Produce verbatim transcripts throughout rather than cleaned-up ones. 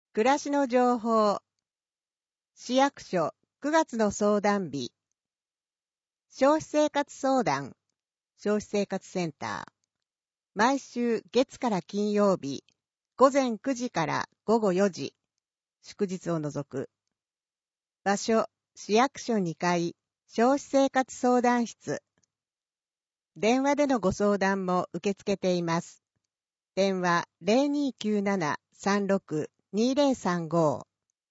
暮らしの情報。市役所くがつの相談日。消費生活相談、消費生活センター。毎週月から金曜日、午前くじから午後よじ、祝日を除く。場所、市役所にかい、消費生活相談室。電話でのご相談も受け付けています。電話 ゼロにーきゅうなな さんろく にーゼロさんご。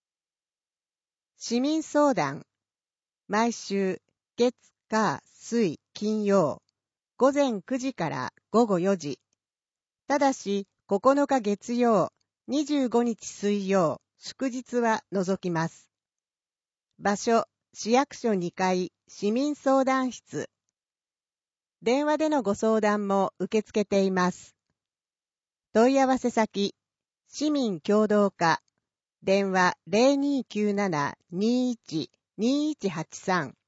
市民相談。毎週月、火、水、金曜、午前くじから午後よじ。ただし、ここのか月曜、にじゅうごにち水曜、祝日は除きます。場所、市役所にかい、市民相談室。電話でのご相談も受け付けています。問い合わせ先、市民協働課、電話 ゼロにーきゅうなな にーいち にーいちはちさん。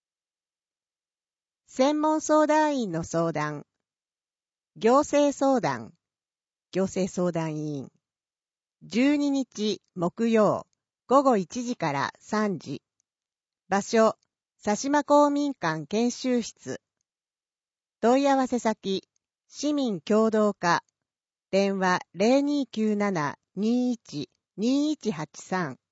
専門相談員の相談。行政相談。行政相談委員。じゅうににち木曜、午後いちじからさんじ。場所、佐島公民館研修室。問い合わせ先、市民協働課。電話 ゼロにーきゅうなな にーいち にーいちはちさん。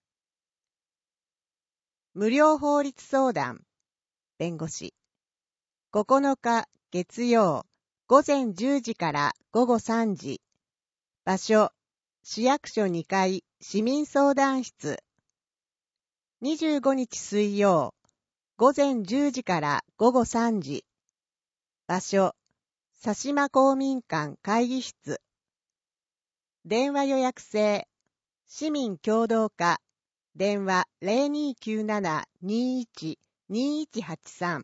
無料法律相談。弁護士。ここのか月曜、午前じゅうじから午後さんじ。場所、市役所にかい、市民相談室。にじゅうごにち水曜、午前じゅうじから午後さんじ。場所、佐島公民館会議室。電話予約制、市民協働課。電話 ゼロにーきゅうなな にーいち にーいちはちさん。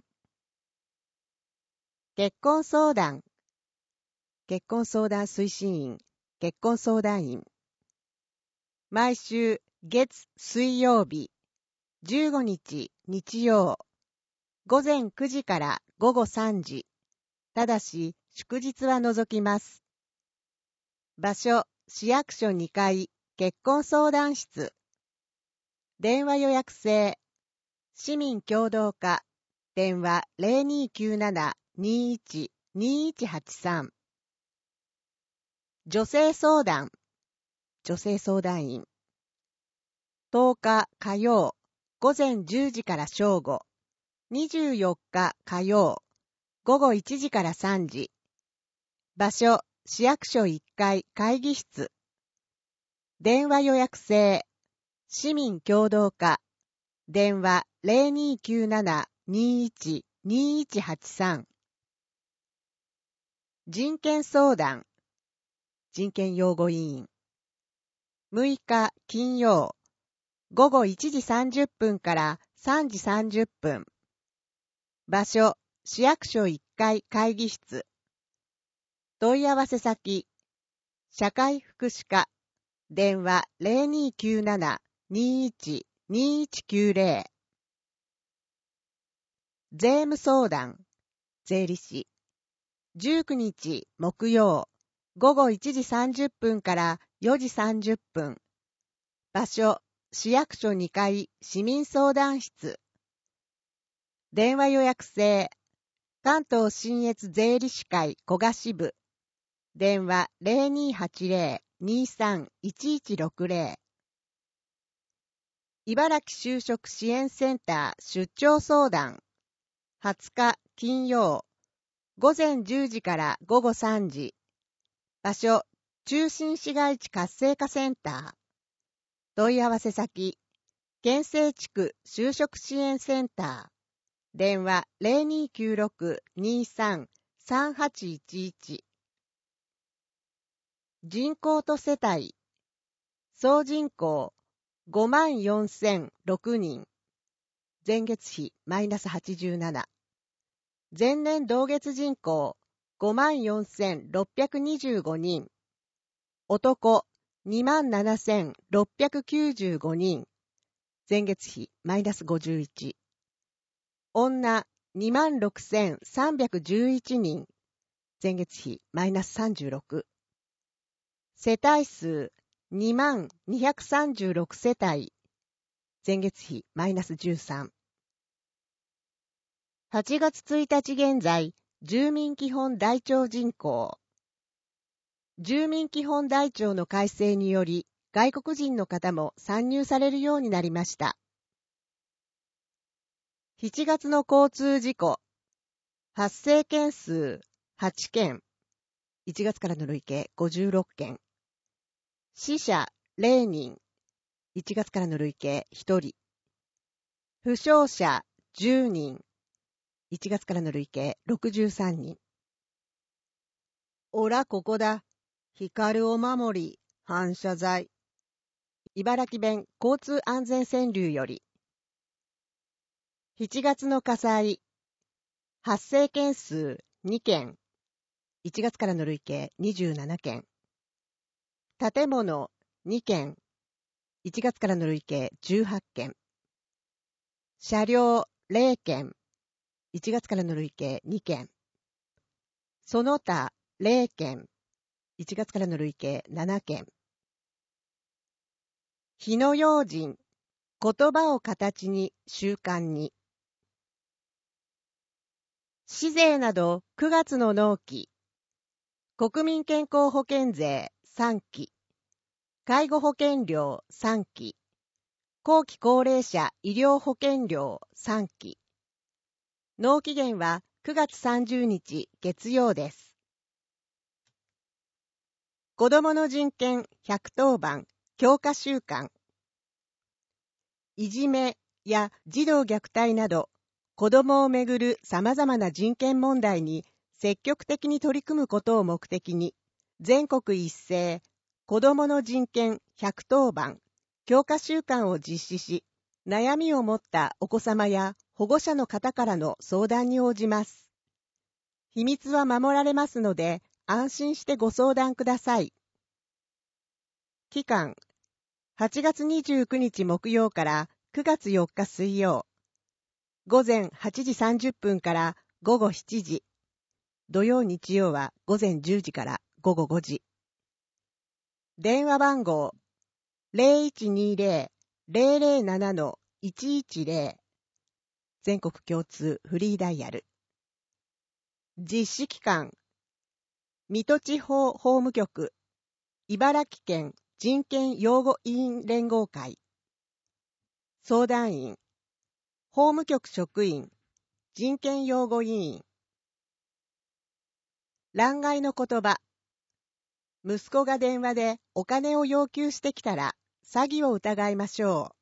結婚相談。結婚相談推進員、結婚相談員。毎週月水曜日、じゅうごにち日曜、午前くじから午後さんじ。ただし祝日は除きます。場所、市役所にかい、結婚相談室。電話予約制、市民協働課。電話 ゼロにーきゅうなな にーいち にーいちはちさん。女性相談。女性相談員。とおか火曜、午前じゅうじから正午。にじゅうよっか火曜、午後いちじからさんじ。場所、市役所いっかい会議室。電話予約制、市民協働課。電話 ゼロにーきゅうなな にーいち にーいちはちさん。人権相談。人権擁護委員。むいか金曜、午後いちじさんじゅっぷんからさんじさんじゅっぷん。場所、市役所いっかい会議室。問い合わせ先、社会福祉課。電話 ゼロにーきゅうなな にーいち にーいちきゅうゼロ。税務相談、税理士。じゅうくにち木曜、午後いちじさんじゅっぷんからよじさんじゅっぷん。場所、市役所にかい市民相談室。電話予約制、関東信越税理士会古賀支部。電話 ゼロにーはちゼロ にーさん いちいちろくゼロ。茨城就職支援センター出張相談。はつか金曜、午前じゅうじから午後さんじ。場所、中心市街地活性化センター。問い合わせ先、県西地区就職支援センター。電話 ゼロにーきゅうろく にーさん さんはちいちいち。人口と世帯。総人口ごまんよんせんろくにん。前月比マイナスはちじゅうなな。前年同月人口ごまんよんせんろっぴゃくにじゅうごにん。男にまんななせんろっぴゃくきゅうじゅうごにん。前月比マイナスごじゅういち。女にまんろくせんさんびゃくじゅういちにん。前月比マイナスさんじゅうろく。世帯数にまんにひゃくさんじゅうろくせたい、前月比マイナスじゅうさん。はちがつついたち現在、住民基本台帳人口。住民基本台帳の改正により、外国人の方も参入されるようになりました。しちがつの交通事故。発生件数はちけん。いちがつからの累計ごじゅうろっけん。死者れいにん。いちがつからの累計ひとり。負傷者じゅうにん。いちがつからの累計ろくじゅうさんにん。おらここだ。光お守り、反射材。茨城弁交通安全川柳より。しちがつの火災。発生件数にけん。いちがつからの累計にじゅうななけん。建物にけん。いちがつからの累計じゅうはっけん。車両れいけん。いちがつからの累計にけん。その他れいけん。いちがつからの累計ななけん。火の用心。言葉を形に習慣に。市税などくがつの納期。国民健康保険税さんき。介護保険料さんき。後期高齢者医療保険料さんき。納期限はくがつさんじゅうにち月曜です。子どもの人権ひゃくとおばん強化週間。いじめや児童虐待など子どもをめぐるさまざまな人権問題に積極的に取り組むことを目的に、全国一斉子どもの人権ひゃくとおばん強化週間を実施し、悩みを持ったお子様や保護者の方からの相談に応じます。秘密は守られますので、安心してご相談ください。期間、はちがつにじゅうくにち木曜からくがつよっか水曜。午前はちじさんじゅっぷんから午後しちじ。土曜日曜は午前じゅうじから午後ごじ。電話番号 ゼロいちにゼロ ゼロゼロなな いちいちゼロ。全国共通フリーダイヤル。実施期間、水戸地方法務局、茨城県人権擁護委員連合会。相談員、法務局職員、人権擁護委員。欄外の言葉。息子が電話でお金を要求してきたら、詐欺を疑いましょう。